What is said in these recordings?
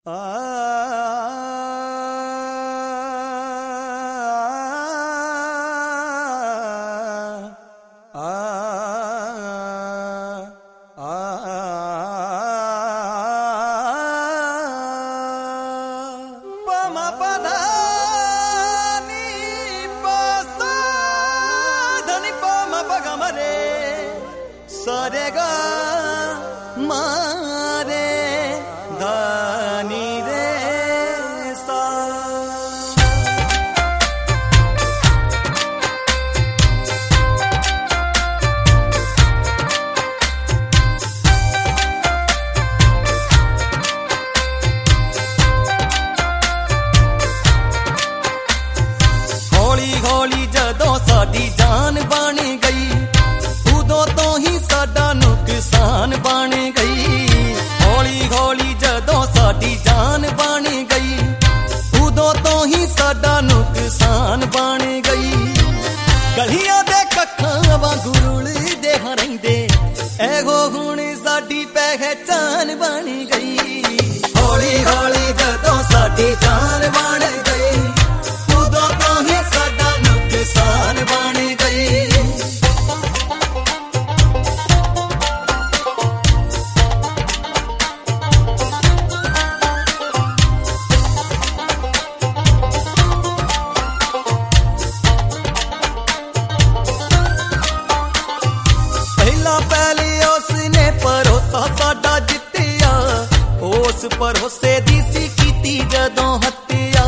भरोसे दी सी कीती जदों हत्या,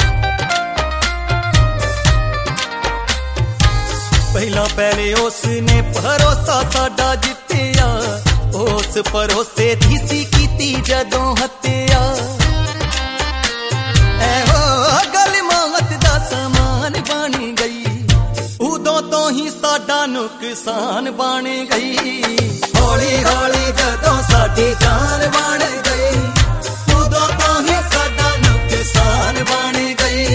पहला पहले उसने भरोसा साडा जित्तिया, उस भरोसे दी सी कीती जदों हत्या। एहो गल मौत दा समान बन गई, उदों तो ही साडा नुकसान बन गई। हौली हौली जदों साडी जान बन गई, उदों तो ही साडा नुकसान बन गई।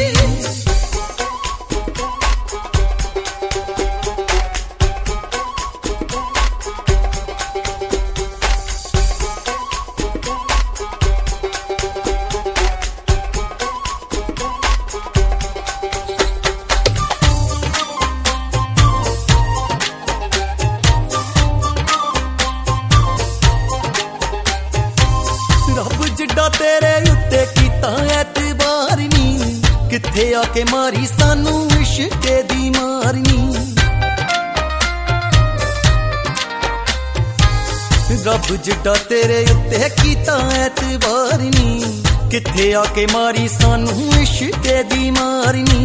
तेरे उत्ते कीता एतबार नी, किथे आके मारी सानू इश्क दी मारनी। रब जिड्डा तेरे उत्ते कीता एतबार नी, किथे आके मारी सानू इश्क दी मारनी।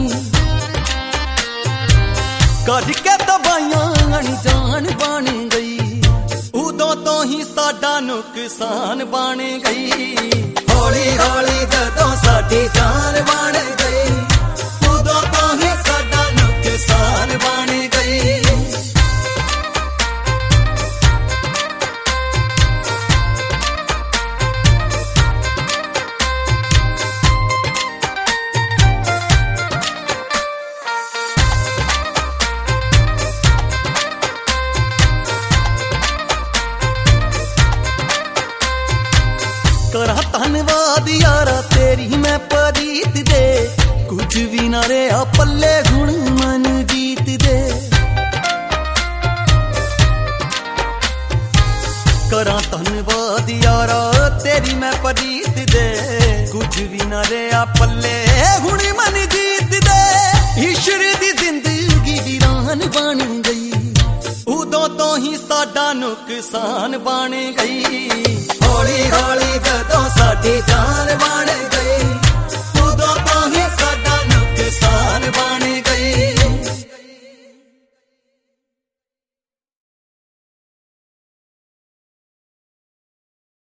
करके दवाइयां अनजान बन गई, उदों तो ही साडा नुकसान बन गई। हौली हौली जदों साडी जान बन गई, उदों तो ही साडा नुकसान बन गई। करा धन्नवाद यारा तेरी मैं परीत दे, कुछ भी ना रहा पल्ले हुण मन जीत दे। करा धन्नवाद यारा तेरी मैं परीत दे, कुछ भी ना रहा पल्ले हुण मन जीत दे। ईश्वर दी जिंदगी वीरान बन गई, उदों तो ही साडा नुकसान बन गई। हौली